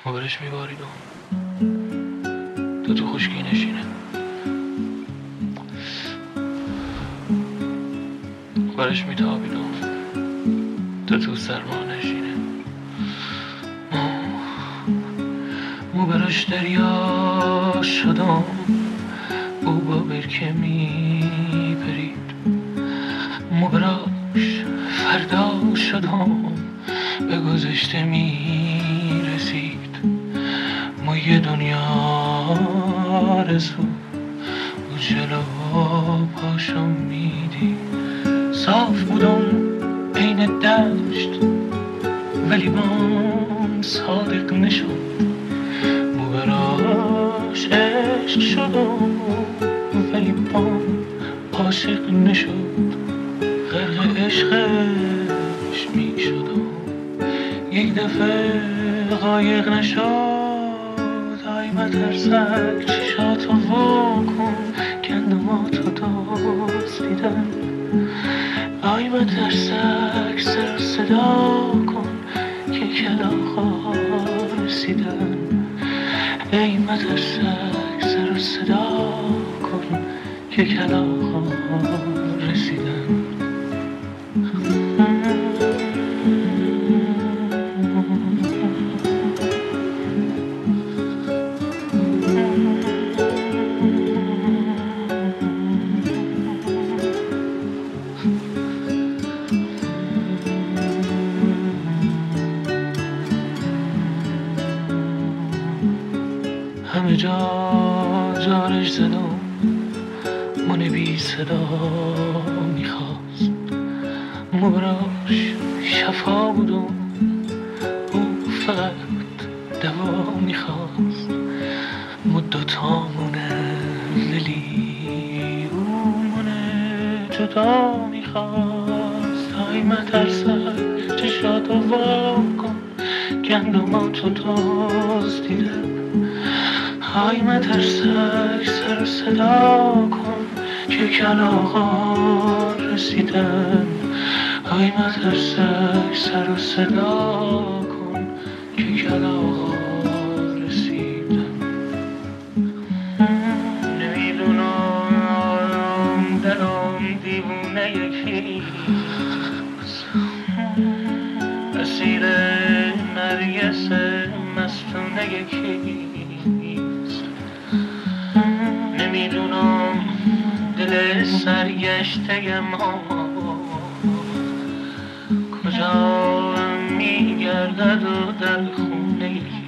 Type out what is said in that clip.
برش میبارید تو خشکی نشینه، برش میتابید تو سرما نشینه. مو برش دریا شدم، او با برکه میپرید. مو براش فردا شدم، به گذشته میرسید. ما یه دنیا رسو و جلو پاشم میدید. صاف بودم عین دشت ولی بام صادق نشد. مو براش عشق شدم ولی بام عاشق نشد. غرق عشقش میشدم، یک دفعه قایق نشد. آی مترسک چشاتو واکن، گندماتو دزدیدن. آی مترسک سر و صدا کن که کلاغا رسیدن. ای مترسک سر و صدا کن که کلاغا رسیدن. همه جا جارش زدم، من بی صدا میخواست. مو براش شفا بودم، او فقط دوا میخواست. مو دوتامونه لیلی، او مونه جدا میخواست. ای مترسک چشاتو واکن، گندماتو دزدیدن. های مترسک سر و صدا کن که کلاغا رسیدن. های مترسک سر و صدا کن که کلاغا رسیدن. نمیدونم دلم دیوونه یکیست، اسیر نرگس مستونه یکیست. نمیدونم دل سرگشته ما کجا میگردد و در خونه